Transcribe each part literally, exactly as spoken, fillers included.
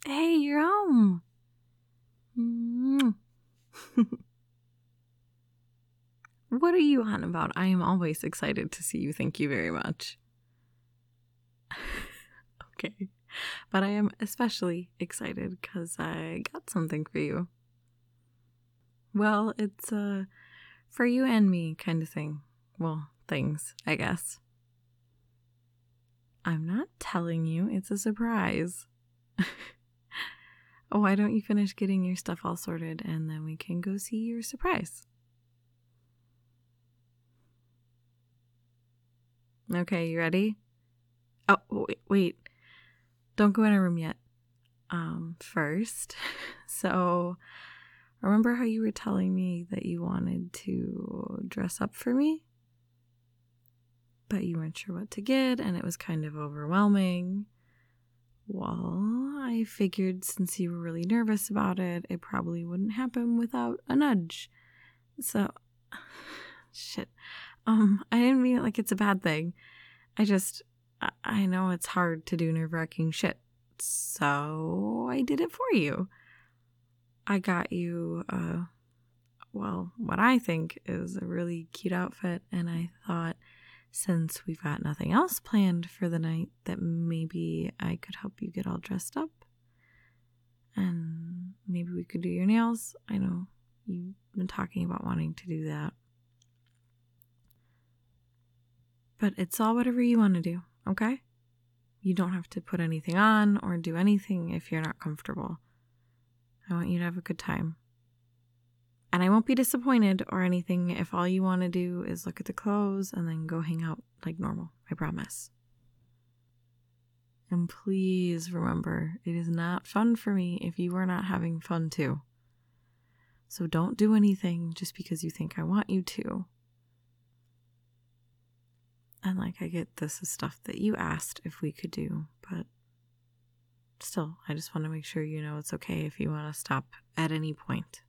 Hey, you're home. Mm. What are you on about? I am always excited to see you. Thank you very much. Okay. But I am especially excited because I got something for you. Well, it's a for you and me kind of thing. Well, things, I guess. I'm not telling you. It's a surprise. Oh, why don't you finish getting your stuff all sorted and then we can go see your surprise? Okay, you ready? Oh, wait, wait. Don't go in a room yet. Um, first, so remember how you were telling me that you wanted to dress up for me? But you weren't sure what to get and it was kind of overwhelming. Well, I figured since you were really nervous about it, it probably wouldn't happen without a nudge. So, shit. Um, I didn't mean it like it's a bad thing. I just, I- I know it's hard to do nerve-wracking shit. So I did it for you. I got you, uh, well, what I think is a really cute outfit, and I thought since we've got nothing else planned for the night, that maybe I could help you get all dressed up. And maybe we could do your nails. I know you've been talking about wanting to do that. But it's all whatever you want to do, okay? You don't have to put anything on or do anything if you're not comfortable. I want you to have a good time. And I won't be disappointed or anything if all you want to do is look at the clothes and then go hang out like normal. I promise. And please remember, it is not fun for me if you are not having fun too. So don't do anything just because you think I want you to. And like, I get this is stuff that you asked if we could do, but still, I just want to make sure you know it's okay if you want to stop at any point.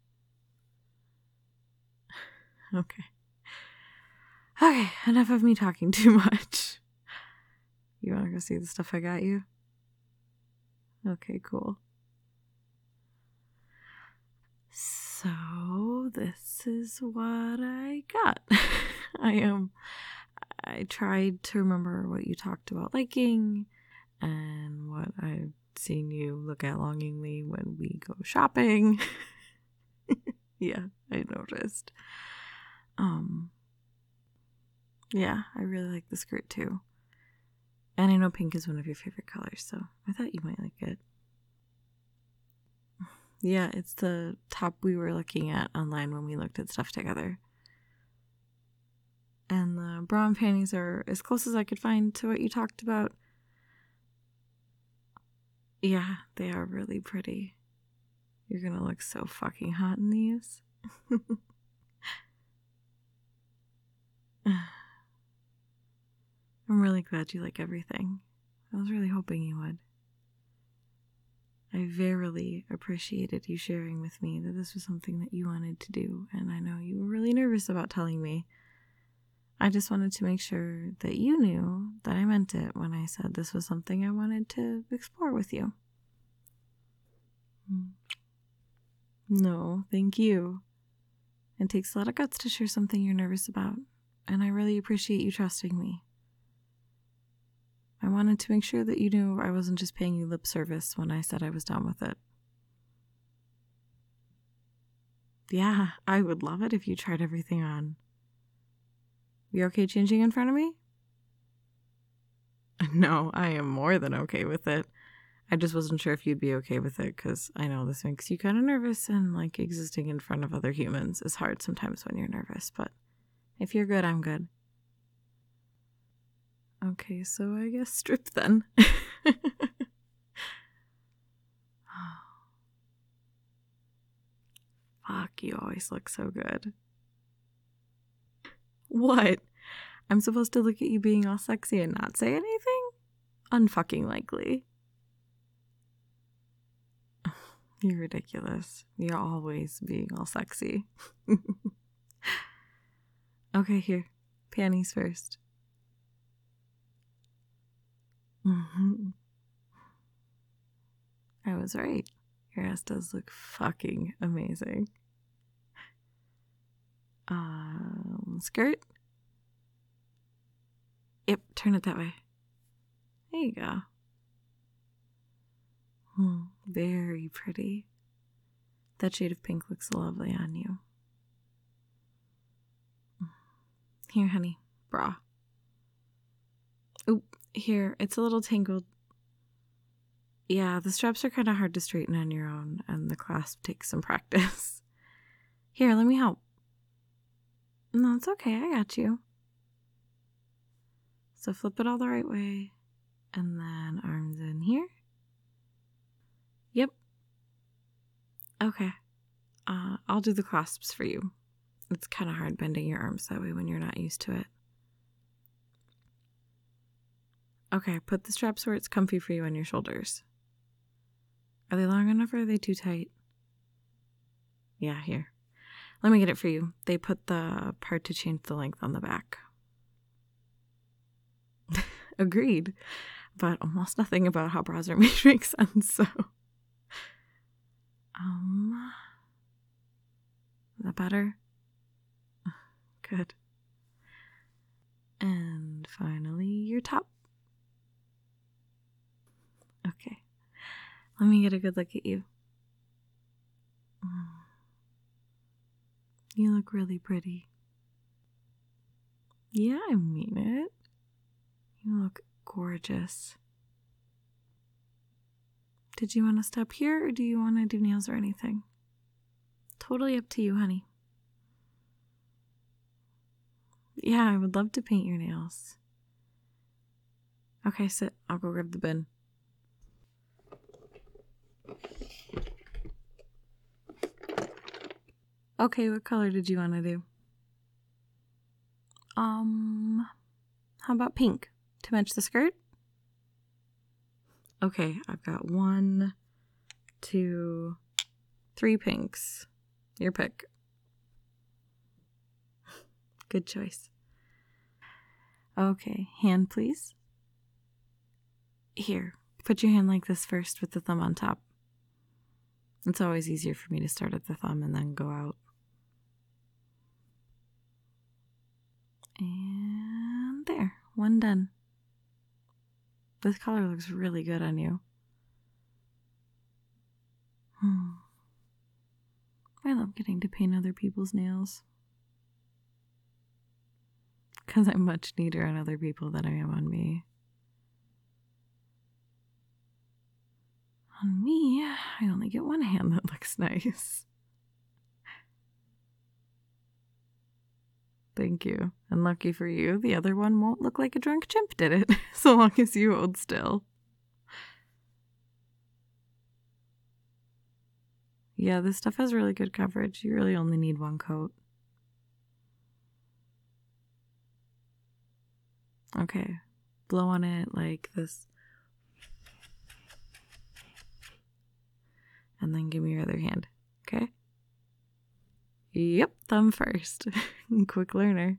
Okay. Okay, enough of me talking too much. You want to go see the stuff I got you? Okay, cool. So, this is what I got. I am. Um, I tried to remember what you talked about liking and what I've seen you look at longingly when we go shopping. Yeah, I noticed. Um, yeah, I really like the skirt too. And I know pink is one of your favorite colors, so I thought you might like it. Yeah, it's the top we were looking at online when we looked at stuff together. And the bra and panties are as close as I could find to what you talked about. Yeah, they are really pretty. You're gonna look so fucking hot in these. I'm really glad you like everything. I was really hoping you would. I verily appreciated you sharing with me that this was something that you wanted to do, and I know you were really nervous about telling me. I just wanted to make sure that you knew that I meant it when I said this was something I wanted to explore with you. No, thank you. It takes a lot of guts to share something you're nervous about, and I really appreciate you trusting me. I wanted to make sure that you knew I wasn't just paying you lip service when I said I was done with it. Yeah, I would love it if you tried everything on. You okay changing in front of me? No, I am more than okay with it. I just wasn't sure if you'd be okay with it because I know this makes you kind of nervous and like existing in front of other humans is hard sometimes when you're nervous, but if you're good, I'm good. Okay, so I guess strip then. Fuck, you always look so good. What? I'm supposed to look at you being all sexy and not say anything? Unfucking likely. You're ridiculous. You're always being all sexy. Okay, here. Panties first. I was right. Your ass does look fucking amazing. Um, skirt? Yep, turn it that way. There you go. Hmm, very pretty. That shade of pink looks lovely on you. Here, honey, bra. Oop, here, it's a little tangled. Yeah, the straps are kind of hard to straighten on your own, and the clasp takes some practice. Here, let me help. No, it's okay, I got you. So flip it all the right way, and then arms in here. Yep. Okay. Uh, I'll do the clasps for you. It's kind of hard bending your arms that way when you're not used to it. Okay, put the straps where it's comfy for you on your shoulders. Are they long enough or are they too tight? Yeah, here. Let me get it for you. They put the part to change the length on the back. Agreed. But almost nothing about how bras are made makes sense, so. Um. Is that better? Good. And finally, your top. Okay. Let me get a good look at you. You look really pretty. Yeah, I mean it. You look gorgeous. Did you want to stop here or do you want to do nails or anything? Totally up to you, honey. Yeah, I would love to paint your nails. Okay, sit. I'll go grab the bin. Okay, what color did you want to do? Um, how about pink to match the skirt? Okay, I've got one, two, three pinks. Your pick. Good choice. Okay, hand please. Here, put your hand like this first with the thumb on top. It's always easier for me to start at the thumb and then go out. And there, one done. This color looks really good on you. Hmm. I love getting to paint other people's nails. Because I'm much neater on other people than I am on me. On me, I only get one hand that looks nice. Thank you. And lucky for you, the other one won't look like a drunk chimp did it, so long as you hold still. Yeah, this stuff has really good coverage. You really only need one coat. Okay, blow on it like this. And then give me your other hand, okay? Yep, thumb first. Quick learner.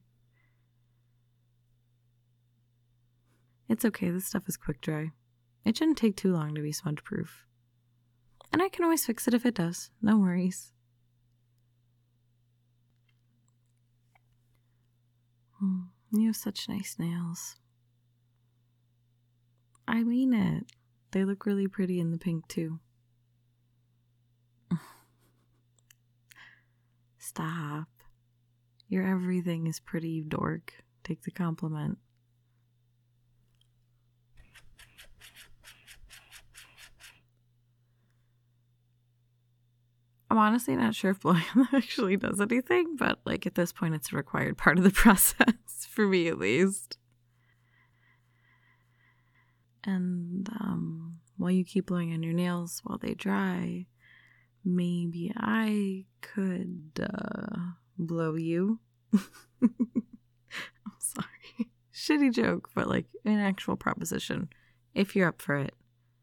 It's okay, this stuff is quick dry. It shouldn't take too long to be smudge proof. And I can always fix it if it does, no worries. Hmm, you have such nice nails. I mean it. They look really pretty in the pink too. Stop. Your everything is pretty, you dork. Take the compliment. I'm honestly not sure if blowing on them actually does anything, but like at this point it's a required part of the process, for me at least. And um, while you keep blowing on your nails while they dry, maybe I could uh, blow you. I'm sorry. Shitty joke, but like an actual proposition, if you're up for it.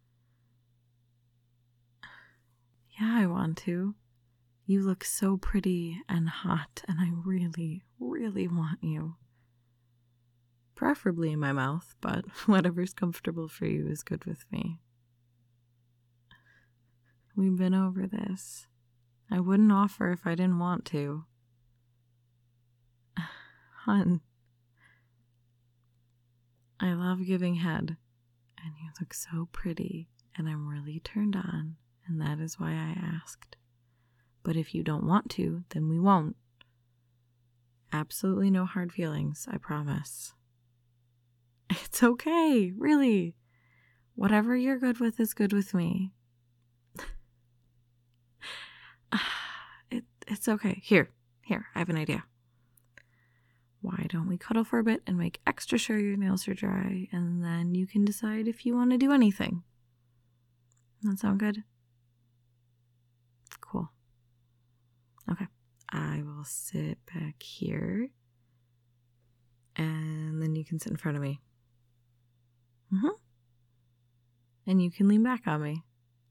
Yeah, I want to. You look so pretty and hot, and I really, really want you. Preferably in my mouth, but whatever's comfortable for you is good with me. We've been over this. I wouldn't offer if I didn't want to. Hun, I love giving head, and you look so pretty, and I'm really turned on, and that is why I asked. But if you don't want to, then we won't. Absolutely no hard feelings, I promise. It's okay, really. Whatever you're good with is good with me. it, it's okay. Here, here, I have an idea. Why don't we cuddle for a bit and make extra sure your nails are dry, and then you can decide if you want to do anything. That sound good? Cool. Okay. I will sit back here, and then you can sit in front of me. Mm-hmm. And you can lean back on me.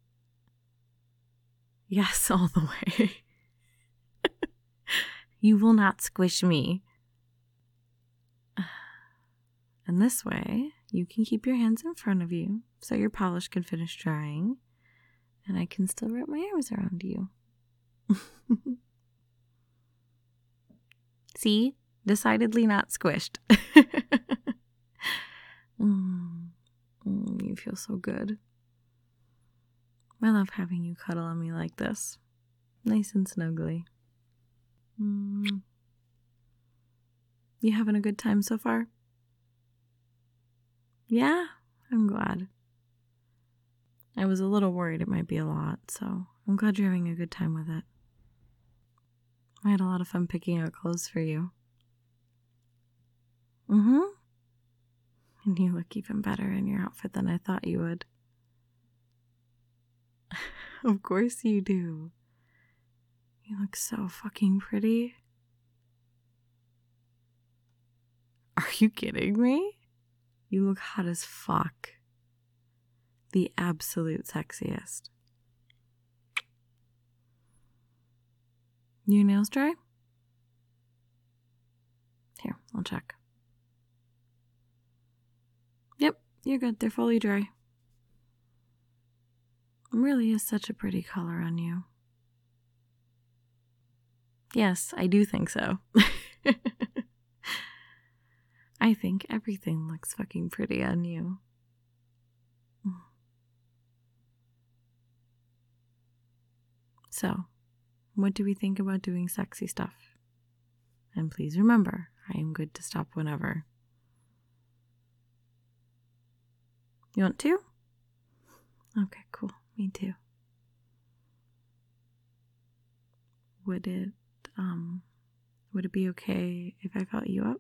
Yes, all the way. You will not squish me. And this way, you can keep your hands in front of you so your polish can finish drying, and I can still wrap my arms around you. See? Decidedly not squished. mm. Mm, you feel so good. I love having you cuddle on me like this. Nice and snuggly. Mm. You having a good time so far? Yeah, I'm glad. I was a little worried it might be a lot, so I'm glad you're having a good time with it. I had a lot of fun picking out clothes for you. Mm-hmm. And you look even better in your outfit than I thought you would. Of course you do. You look so fucking pretty. Are you kidding me? You look hot as fuck. The absolute sexiest. Your nails dry? Here, I'll check. Yep, you're good. They're fully dry. It really is such a pretty color on you. Yes, I do think so. I think everything looks fucking pretty on you. So, what do we think about doing sexy stuff? And please remember, I am good to stop whenever. You want to? Okay, cool. Me too. Would it, um, would it be okay if I felt you up?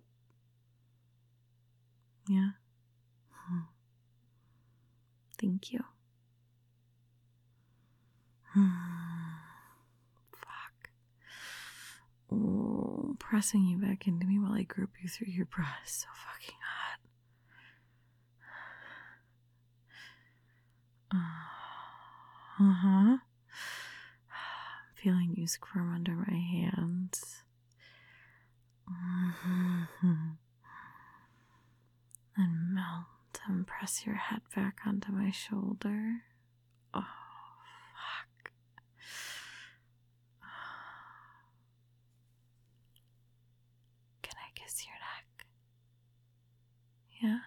Yeah? Hmm. Thank you. Fuck. Oh, pressing you back into me while I grip you through your bra is so fucking hot. Uh-huh. Feeling you squirm under my hands. Mm-hmm. And melt and press your head back onto my shoulder. Oh, fuck. Can I kiss your neck? Yeah?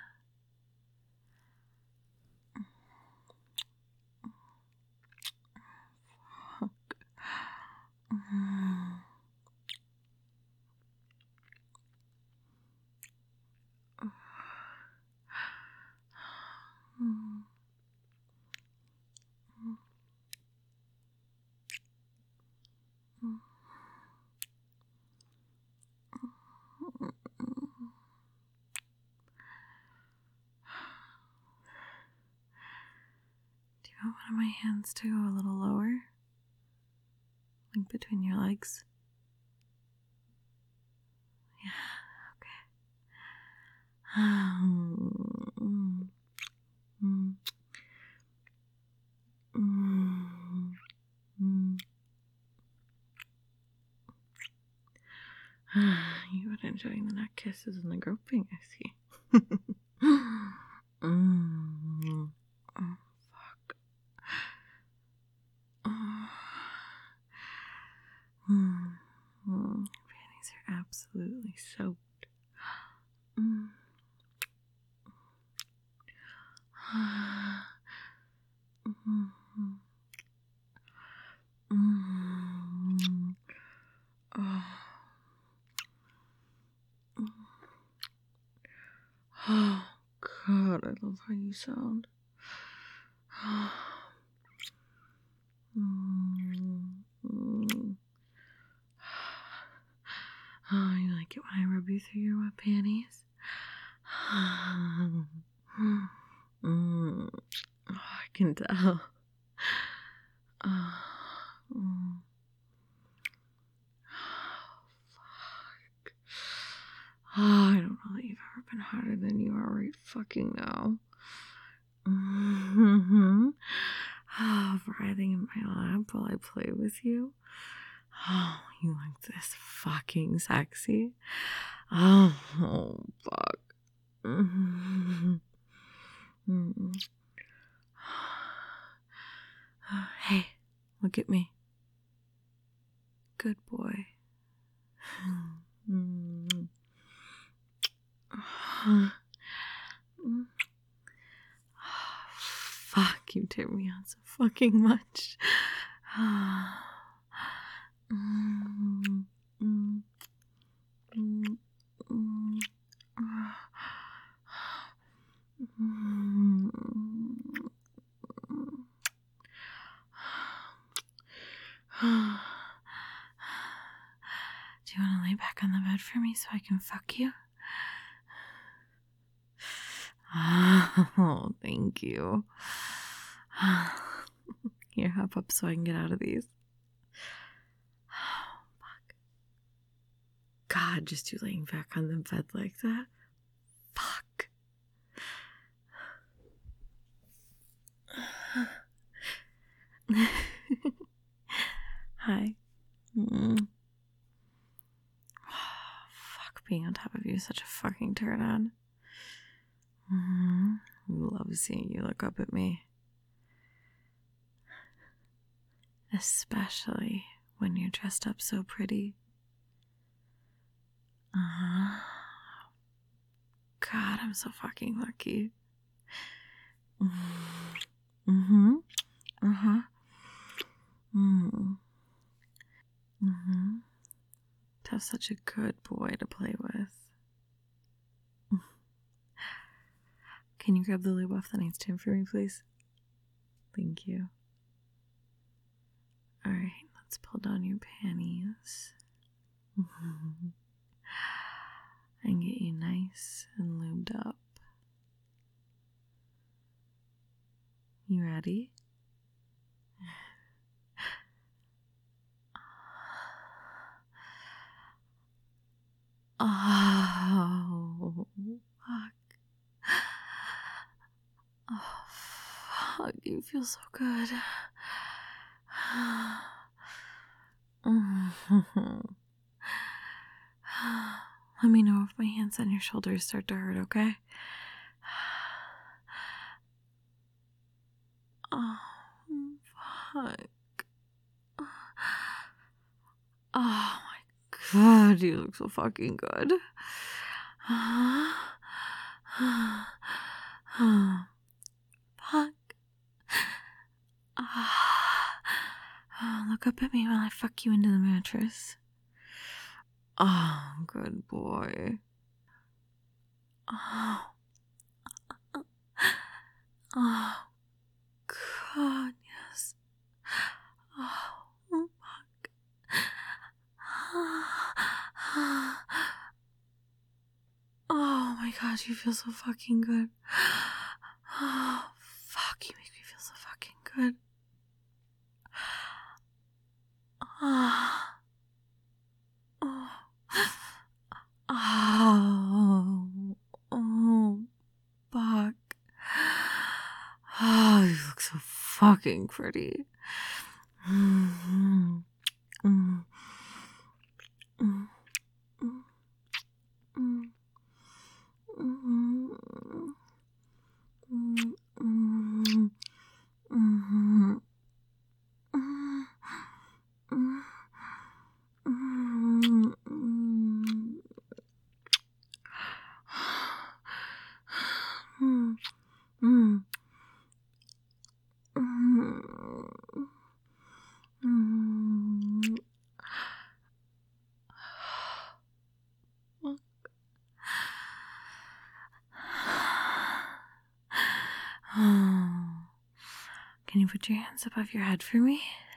Fuck. Mm. Mm. Do you want one of my hands to go a little lower? Like between your legs? Yeah, okay. Mm. Mm. Mm. Mm. You would enjoy the neck kisses and the groping, I see. mm. Oh, fuck. Oh, I love how you sound. Mm-hmm. Oh, you like it when I rub you through your wet panties? Mm. Oh, I can tell. Oh, mm. Fuck. Oh, I don't know that you've ever been hotter than you are right fucking now. Mm-hmm. Oh, writhing in my lap while I play with you. Oh, you like this fucking sexy. Oh, oh fuck. Mm-hmm. Mm-hmm. Hey, look at me. Good boy. Mm. Fuck, you tear me on so fucking much. Mm, mm, mm, mm. Do you want to lay back on the bed for me so I can fuck you? Oh, thank you. Here, hop up so I can get out of these. Oh, fuck. God, just you laying back on the bed like that? Fuck. Hi. Mm. Oh, fuck, being on top of you is such a fucking turn on. Mm-hmm. Love seeing you look up at me. Especially when you're dressed up so pretty. Uh-huh. God, I'm so fucking lucky. Mm-hmm. Uh-huh. Mm. Mm-hmm. To have such a good boy to play with. Can you grab the lube off the nightstand for me, please? Thank you. Alright, let's pull down your panties. And get you nice and lubed up. You ready? Oh, fuck. Oh, fuck. You feel so good. Let me know if my hands on your shoulders start to hurt, okay? Oh, fuck. Oh my god, you look so fucking good. Fuck. Oh, look up at me while I fuck you into the mattress. Oh, good boy. Oh. Oh, God, yes. Oh, fuck. Oh my god, you feel so fucking good. Oh, fuck, you make me feel so fucking good. Oh. Oh. Oh. Oh. Fuck. Oh, you look so fucking pretty. Mm-hmm. Mm-hmm. Mm-hmm. Mm-hmm. Mm-hmm. Mm-hmm. Mm-hmm. Can you put your hands above your head for me?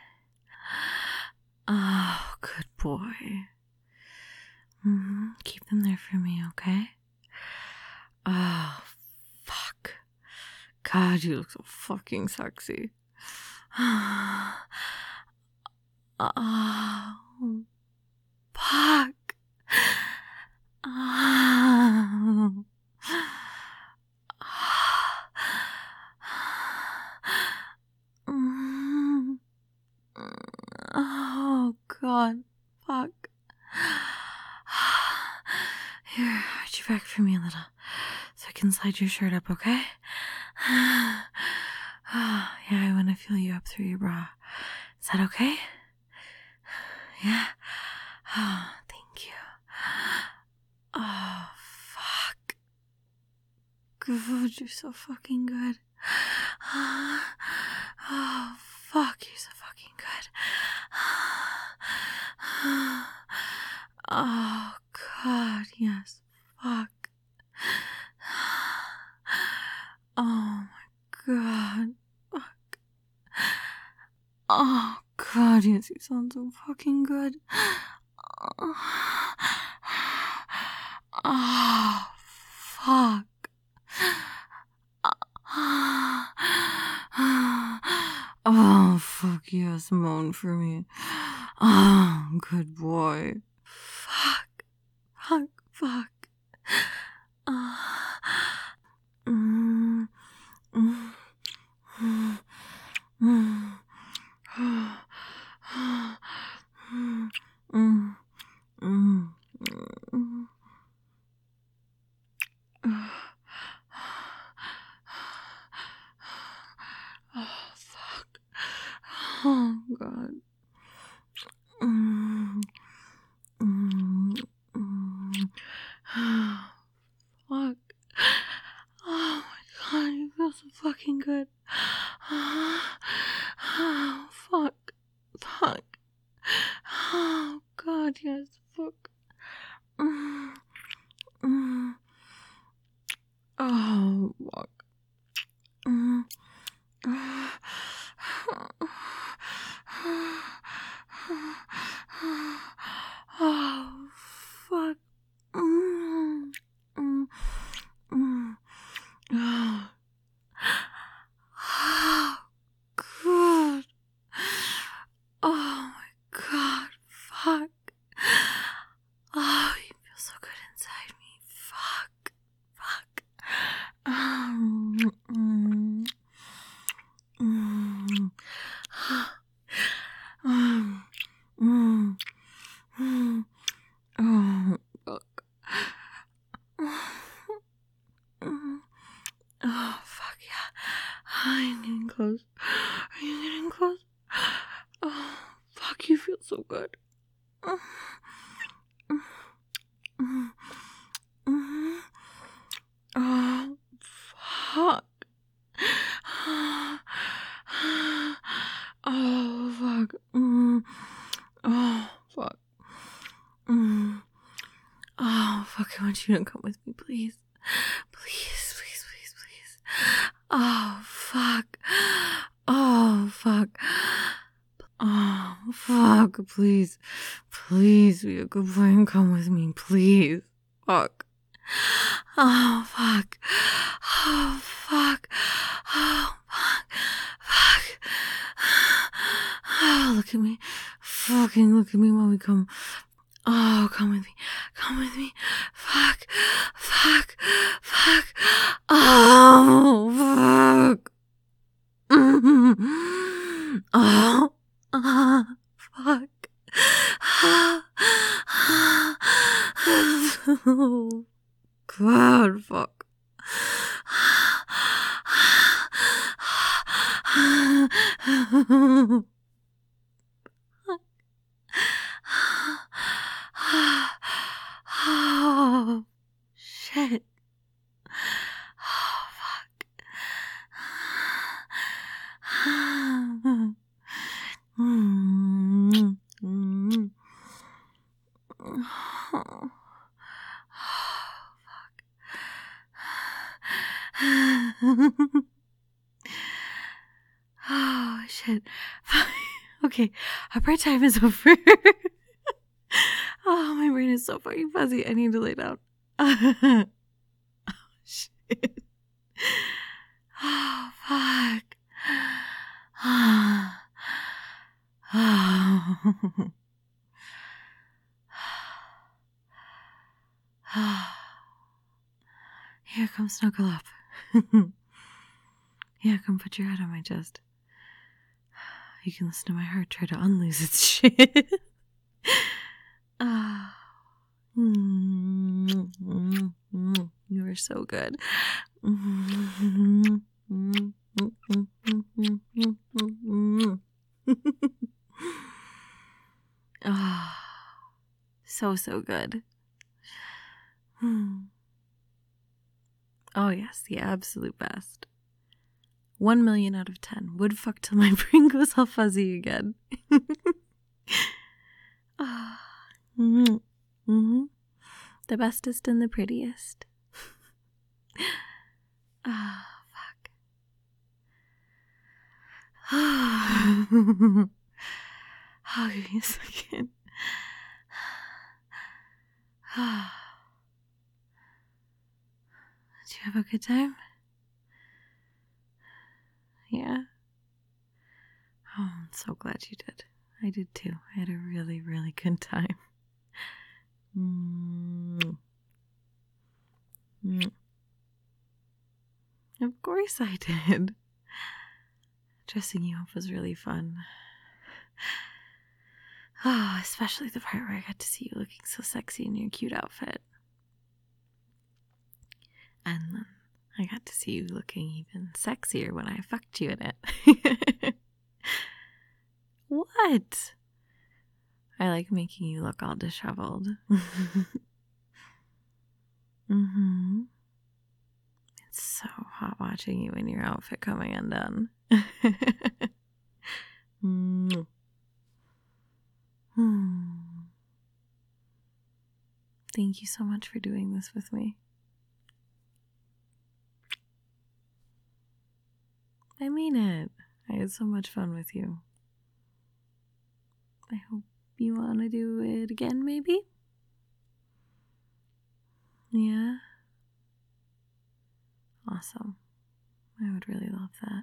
Oh, good boy. Mm-hmm. Keep them there for me, okay? Oh, fuck. God, you look so fucking sexy. Oh, fuck. Oh. Oh, God. Fuck. Here, arch your back for me a little so I can slide your shirt up, okay? Oh, yeah, I want to feel you up through your bra. Is that okay? Yeah? Oh, thank you. Oh, fuck. Good, you're so fucking good. Oh, fuck, you're so fucking good. Oh, God, yes, fuck. Oh, my God, fuck. Oh, God, yes, you sound so fucking good. Oh, fuck. Oh, fuck yes, moan for me. Oh, good boy. Fuck. Fuck. Fuck. Uh, mm, mm, mm, mm, mm, mm, mm. Oh, fuck. Oh, God. Mm, mm, mm. Fuck. Oh, my God. You feel so fucking good. Oh, fuck. Fuck. Oh, God, yes. Fuck. Mm, mm. Oh, fuck. Mm. Oh, fuck. Mm, mm, mm. Oh, good. Oh, my God. Fuck. Oh, you feel so good inside me. Fuck. Fuck. Um, mm, mm, um, mm, mm. Oh, fuck. Mm. Oh, fuck yeah. I'm getting close. Are you getting close? Oh, fuck, you feel so good. Mm, mm, mm. Oh, fuck. Oh, fuck. Mm. Oh, fuck. Mm. Oh, fuck, I want you to come with me, please. Please, please, please, please. Oh, fuck. Oh, fuck. Oh, fuck, please. Please be a good boy and come with me, please. Fuck. Oh, fuck. Oh, fuck. Oh, fuck. Fuck. Oh, look at me. Fucking look at me while we come. Oh, come with me. Come with me. Fuck. Fuck. Fuck. Oh, fuck. Oh. Oh, fuck. Oh, God, fuck. Oh, shit. Oh, fuck. Mm, mm. Oh, fuck. Oh, shit. Okay, our bread time is over. Oh, my brain is so fucking fuzzy. I need to lay down. Oh, shit. Oh, fuck. Here, come snuggle up. Yeah, come put your head on my chest. You can listen to my heart try to unloose its shit. Oh. You are so good. Oh, so, so good. Oh, yes, the absolute best. One million out of ten. Would fuck till my brain goes all fuzzy again. Oh. Mm-hmm. Mm-hmm. The bestest and the prettiest. Oh, fuck. Oh, give me a second. Oh. Did you have a good time? Yeah? Oh, I'm so glad you did. I did too. I had a really, really good time. Mm. Mm. Of course I did. Dressing you up was really fun. Oh, especially the part where I got to see you looking so sexy in your cute outfit. And then I got to see you looking even sexier when I fucked you in it. What? I like making you look all disheveled. Mm-hmm. It's so hot watching you in your outfit coming undone. Mm. Mm. Thank you so much for doing this with me. I mean it. I had so much fun with you. I hope you want to do it again, maybe? Yeah? Awesome. I would really love that.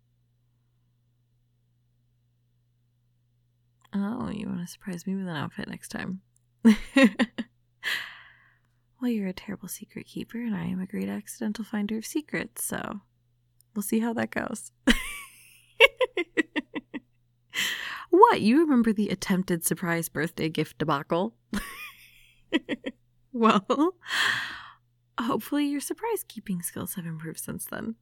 Oh, you want to surprise me with an outfit next time? Well, you're a terrible secret keeper, and I am a great accidental finder of secrets, so we'll see how that goes. What? You remember the attempted surprise birthday gift debacle? Well, hopefully your surprise keeping skills have improved since then.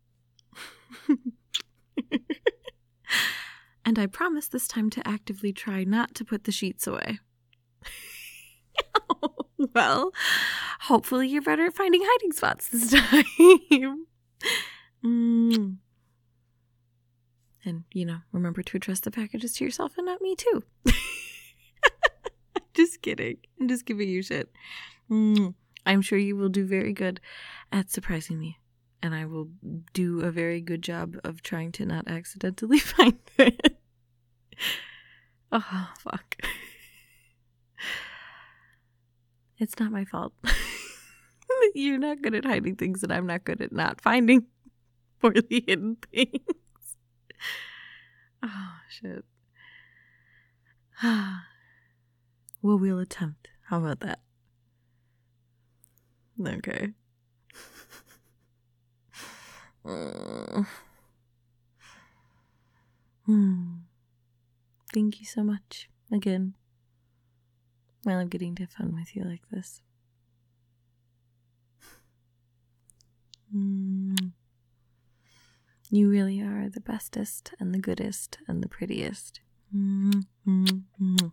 And I promise this time to actively try not to put the sheets away. Well, hopefully you're better at finding hiding spots this time. Mm. And, you know, remember to address the packages to yourself and not me, too. Just kidding. I'm just giving you shit. Mm. I'm sure you will do very good at surprising me. And I will do a very good job of trying to not accidentally find it. Oh, fuck. It's not my fault. You're not good at hiding things, and I'm not good at not finding poorly hidden things. Oh, shit. Well, we'll attempt. How about that? Okay. uh. hmm. Thank you so much. Again. I love getting to have fun with you like this. Mm. You really are the bestest and the goodest and the prettiest. Mm, mm, mm.